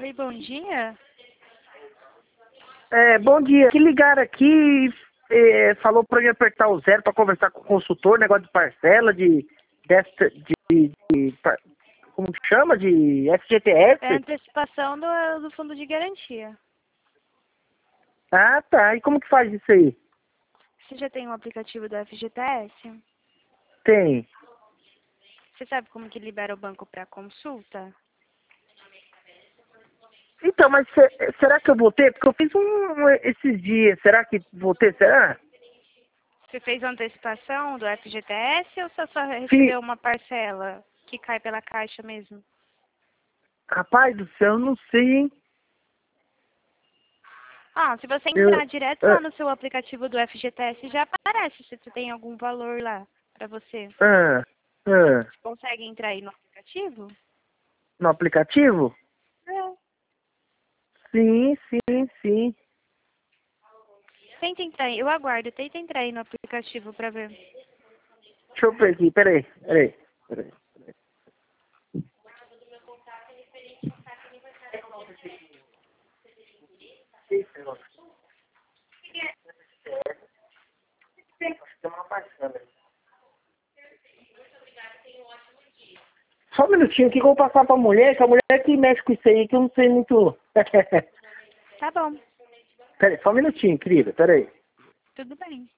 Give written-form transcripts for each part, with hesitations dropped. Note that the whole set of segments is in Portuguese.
Oi, bom dia. Bom dia. Que ligaram aqui, falou para eu apertar o 0 para conversar com o consultor, negócio de parcela, como que chama? De FGTS? É a antecipação do fundo de garantia. Ah, tá. E como que faz isso aí? Você já tem um aplicativo do FGTS? Tem. Você sabe como que libera o banco para consulta? Então, mas será que eu vou ter? Porque eu fiz esses dias. Será que vou ter? Será? Você fez a antecipação do FGTS ou você só Sim. recebeu uma parcela que cai pela caixa mesmo? Rapaz do céu, eu não sei, hein? Se você Eu, entrar direto lá no seu aplicativo do FGTS, já aparece se você tem algum valor lá para você. ah, ah, Você consegue entrar aí no aplicativo? no aplicativo? É. Sim, sim, sim. Tenta entrar aí, eu aguardo. Tenta entrar aí no aplicativo para ver. Deixa eu ver aqui, peraí. Só um minutinho que eu vou passar pra mulher, que a mulher que mexe com isso aí, que eu não sei muito. Tá bom, Peraí, só um minutinho, querida, peraí. tudo bem.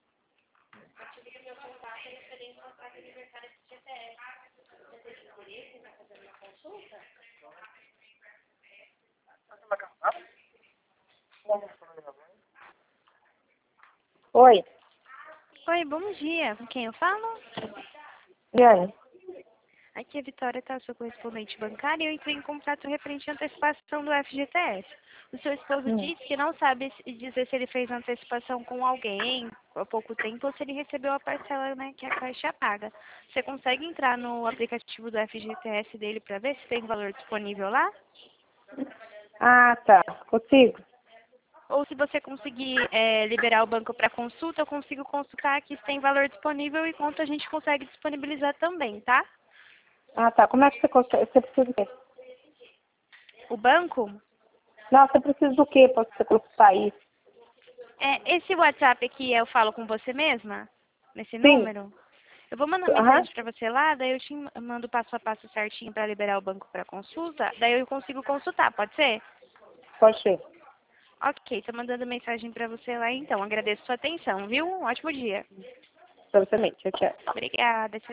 Oi, Oi, bom dia. Com quem eu falo? Diane. Aqui é a Vitória, tá? Sou correspondente bancária e eu entrei em contato referente à antecipação do FGTS. O seu esposo disse que não sabe dizer se ele fez antecipação com alguém há pouco tempo ou se ele recebeu a parcela, né, que a Caixa paga. Você consegue entrar no aplicativo do FGTS dele para ver se tem valor disponível lá? Ah, tá. Consigo? Ou se você conseguir liberar o banco para consulta, eu consigo consultar aqui se tem valor disponível e quanto a gente consegue disponibilizar também, tá? Ah, tá. Como é que você consegue? Você precisa do quê? O banco, Não, você precisa do quê para você consultar isso? esse WhatsApp aqui eu falo com você mesma? Nesse Sim. número? Eu vou mandar Aham. mensagem para você lá, daí eu te mando passo a passo certinho para liberar o banco para consulta, daí eu consigo consultar, pode ser? Pode ser. Ok, tô mandando mensagem para você lá então. Agradeço sua atenção, viu? Um ótimo dia. Pra você também. Tchau, tchau. Obrigada. Tchau.